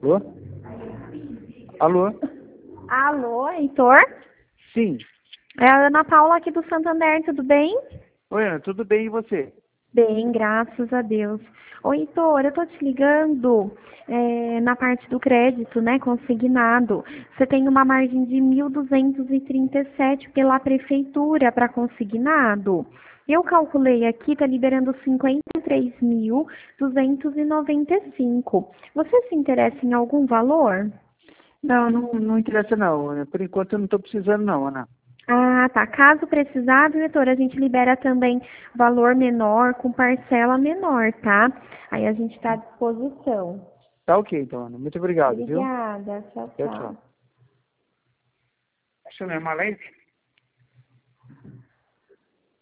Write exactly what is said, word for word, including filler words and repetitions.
Alô? Alô? Alô, Heitor? Sim. É a Ana Paula aqui do Santander, tudo bem? Oi, Ana, tudo bem e você? Bem, graças a Deus. Oi, Heitor, eu tô te ligando é, na parte do crédito, né, consignado. Você tem uma margem de mil duzentos e trinta e sete pela prefeitura para consignado. Eu calculei aqui, tá liberando cinquenta e três mil duzentos e noventa e cinco. Você se interessa em algum valor? Não, não, não interessa não, Ana. Por enquanto eu não estou precisando não, Ana. Ah, tá. Caso precisar, diretor, a gente libera também valor menor com parcela menor, tá? Aí a gente está à disposição. Tá ok então, Ana. Muito obrigado, viu? Obrigada. Tchau, Tchau, tchau. tchau. Acho que não é uma lente?